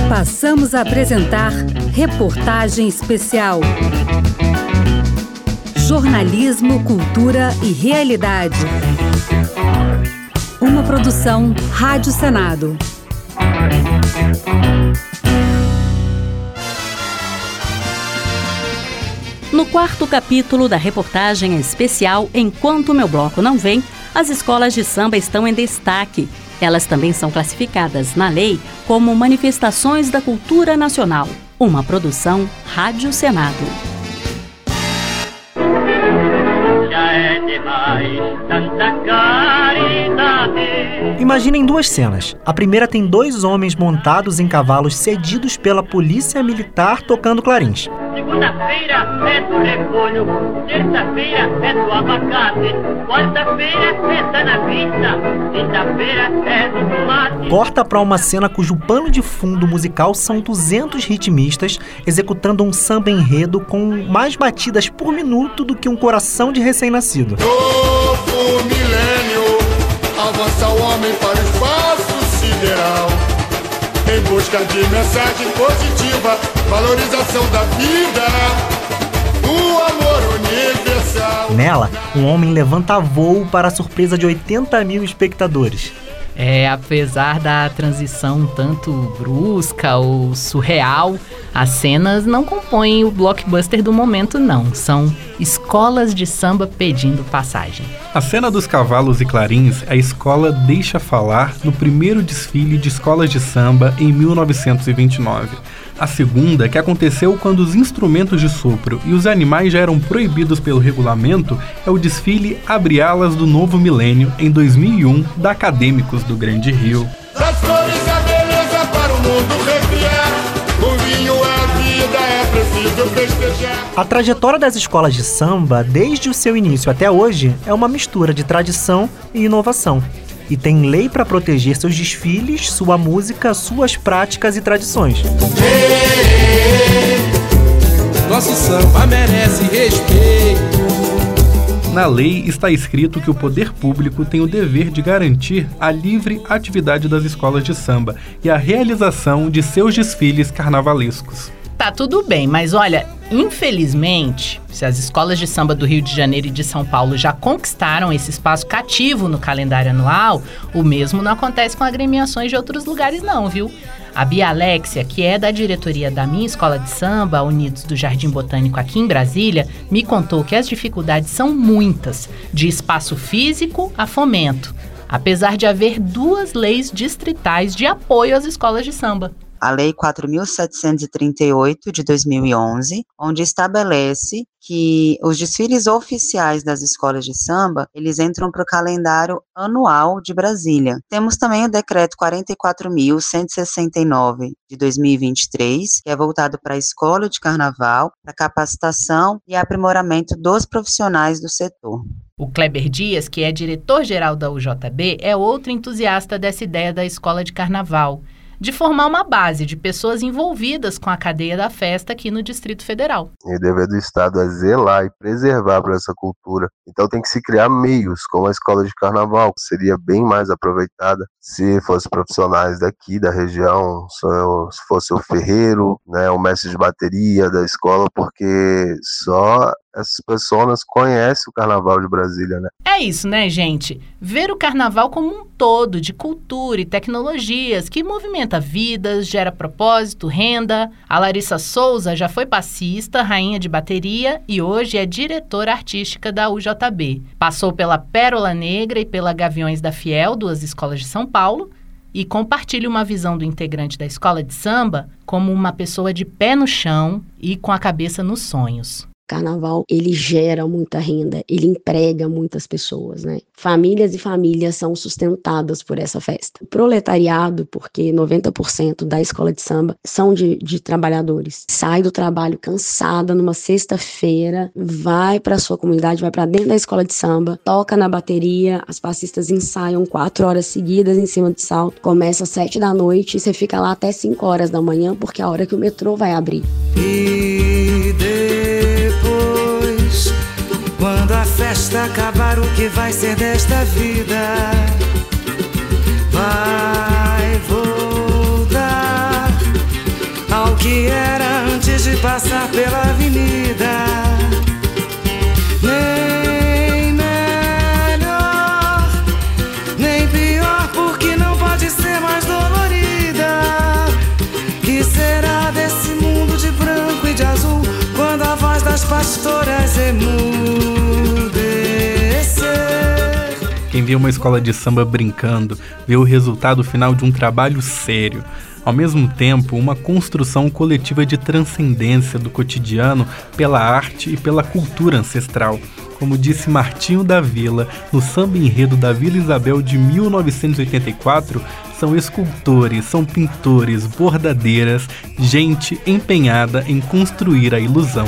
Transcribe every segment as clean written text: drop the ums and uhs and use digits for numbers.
Passamos a apresentar Reportagem Especial. Jornalismo, cultura e realidade. Uma produção Rádio Senado. No quarto capítulo da reportagem especial Enquanto Meu Bloco Não Vem, as escolas de samba estão em destaque. Elas também são classificadas na lei como manifestações da cultura nacional. Uma produção Rádio Senado. Já é demais tanta caridade. Imaginem duas cenas. A primeira tem dois homens montados em cavalos cedidos pela polícia militar tocando clarins. Segunda-feira é do repolho, terça-feira é do abacate, quarta-feira é da navita, quinta-feira é do tomate. Corta para uma cena cujo pano de fundo musical são 200 ritmistas executando um samba enredo com mais batidas por minuto do que um coração de recém-nascido. Novo milênio, avança o homem para o espaço sideral, em busca de mensagem positiva, valorização da vida, o amor universal. Nela, um homem levanta voo para a surpresa de 80 mil espectadores. Apesar da transição um tanto brusca ou surreal, as cenas não compõem o blockbuster do momento, não. São escolas de samba pedindo passagem. A cena dos cavalos e clarins, a escola deixa falar no primeiro desfile de escolas de samba em 1929. A segunda, que aconteceu quando os instrumentos de sopro e os animais já eram proibidos pelo regulamento, é o desfile Abre Alas do Novo Milênio, em 2001, da Acadêmicos do Grande Rio. Das flores a beleza para o mundo recriar, o vinho é a vida, é preciso festejar. A trajetória das escolas de samba, desde o seu início até hoje, é uma mistura de tradição e inovação. E tem lei para proteger seus desfiles, sua música, suas práticas e tradições. Nosso samba merece respeito. Na lei está escrito que o poder público tem o dever de garantir a livre atividade das escolas de samba e a realização de seus desfiles carnavalescos. Tá tudo bem, mas olha, infelizmente, se as escolas de samba do Rio de Janeiro e de São Paulo já conquistaram esse espaço cativo no calendário anual, o mesmo não acontece com agremiações de outros lugares não, viu? A Bia Alexia, que é da diretoria da minha escola de samba, Unidos do Jardim Botânico aqui em Brasília, me contou que as dificuldades são muitas, de espaço físico a fomento, apesar de haver 2 leis distritais de apoio às escolas de samba. A Lei 4.738 de 2011, onde estabelece que os desfiles oficiais das escolas de samba, eles entram para o calendário anual de Brasília. Temos também o Decreto 44.169 de 2023, que é voltado para a escola de carnaval, para capacitação e aprimoramento dos profissionais do setor. O Kleber Dias, que é diretor-geral da UJB, é outro entusiasta dessa ideia da escola de carnaval, de formar uma base de pessoas envolvidas com a cadeia da festa aqui no Distrito Federal. E o dever do Estado é zelar e preservar para essa cultura. Então tem que se criar meios, como a escola de carnaval, que seria bem mais aproveitada se fossem profissionais daqui, da região, se fosse o ferreiro, né, o mestre de bateria da escola, porque só essas pessoas conhecem o Carnaval de Brasília, né? É isso, né, gente? Ver o Carnaval como um todo de cultura e tecnologias que movimenta vidas, gera propósito, renda. A Larissa Souza já foi passista, rainha de bateria e hoje é diretora artística da UJB. Passou pela Pérola Negra e pela Gaviões da Fiel, 2 escolas de São Paulo, e compartilha uma visão do integrante da escola de samba como uma pessoa de pé no chão e com a cabeça nos sonhos. Carnaval, ele gera muita renda, ele emprega muitas pessoas, né? Famílias e famílias são sustentadas por essa festa. Proletariado, porque 90% da escola de samba são de trabalhadores. Sai do trabalho cansada numa sexta-feira, vai para a sua comunidade, vai para dentro da escola de samba, toca na bateria, as passistas ensaiam 4 horas seguidas em cima de salto, começa às 7 da noite e você fica lá até 5 horas da manhã, porque é a hora que o metrô vai abrir. Quando a festa acabar, o que vai ser desta vida? Vai voltar pastoras emudecer. Quem vê uma escola de samba brincando, vê o resultado final de um trabalho sério. Ao mesmo tempo, uma construção coletiva de transcendência do cotidiano pela arte e pela cultura ancestral. Como disse Martinho da Vila, no samba enredo da Vila Isabel de 1984, são escultores, são pintores, bordadeiras, gente empenhada em construir a ilusão.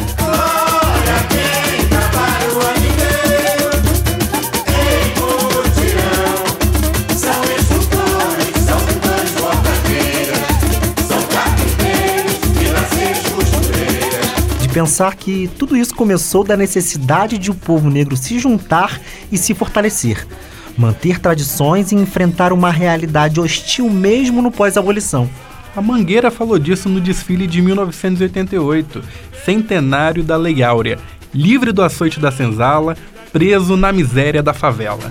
Pensar que tudo isso começou da necessidade de o povo negro se juntar e se fortalecer, manter tradições e enfrentar uma realidade hostil mesmo no pós-abolição. A Mangueira falou disso no desfile de 1988, centenário da Lei Áurea, livre do açoite da senzala, preso na miséria da favela.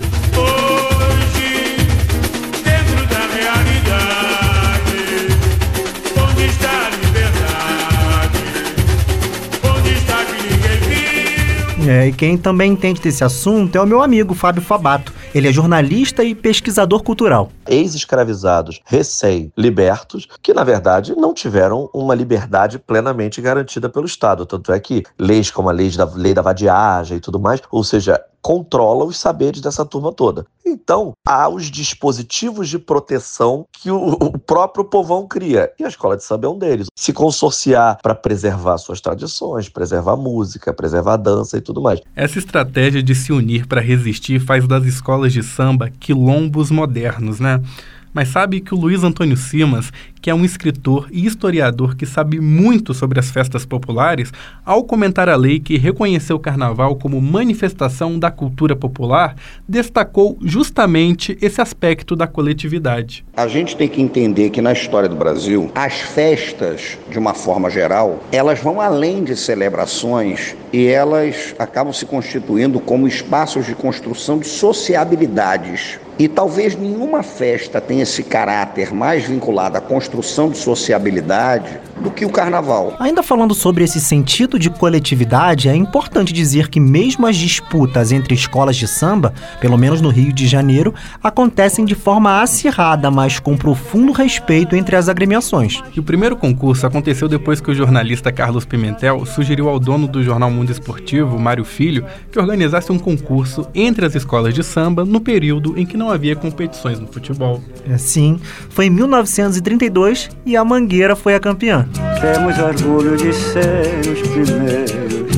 E quem também entende desse assunto é o meu amigo Fábio Fabato. Ele é jornalista e pesquisador cultural. Ex-escravizados recém-libertos, que na verdade não tiveram uma liberdade plenamente garantida pelo Estado. Tanto é que leis como a lei da vadiagem e tudo mais, ou seja, controla os saberes dessa turma toda. Então, há os dispositivos de proteção que o próprio povão cria. E a escola de samba é um deles. Se consorciar para preservar suas tradições, preservar a música, preservar a dança e tudo mais. Essa estratégia de se unir para resistir faz das escolas de samba quilombos modernos, né? Mas sabe que o Luiz Antônio Simas, que é um escritor e historiador que sabe muito sobre as festas populares, ao comentar a lei que reconheceu o carnaval como manifestação da cultura popular, destacou justamente esse aspecto da coletividade. A gente tem que entender que na história do Brasil, as festas, de uma forma geral, elas vão além de celebrações e elas acabam se constituindo como espaços de construção de sociabilidades. E talvez nenhuma festa tenha esse caráter mais vinculado à construção de sociabilidade do que o carnaval. Ainda falando sobre esse sentido de coletividade, é importante dizer que mesmo as disputas entre escolas de samba, pelo menos no Rio de Janeiro, acontecem de forma acirrada, mas com profundo respeito entre as agremiações. E o primeiro concurso aconteceu depois que o jornalista Carlos Pimentel sugeriu ao dono do jornal Mundo Esportivo, Mário Filho, que organizasse um concurso entre as escolas de samba no período em que não havia competições no futebol. Sim, foi em 1932 e a Mangueira foi a campeã. Temos orgulho de ser os primeiros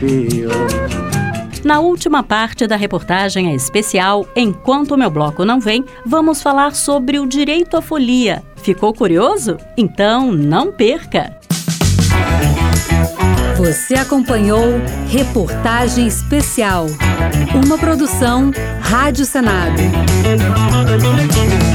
campeões. Na última parte da reportagem especial Enquanto o Meu Bloco Não Vem, vamos falar sobre o direito à folia. Ficou curioso? Então não perca! Você acompanhou Reportagem Especial, uma produção Rádio Senado.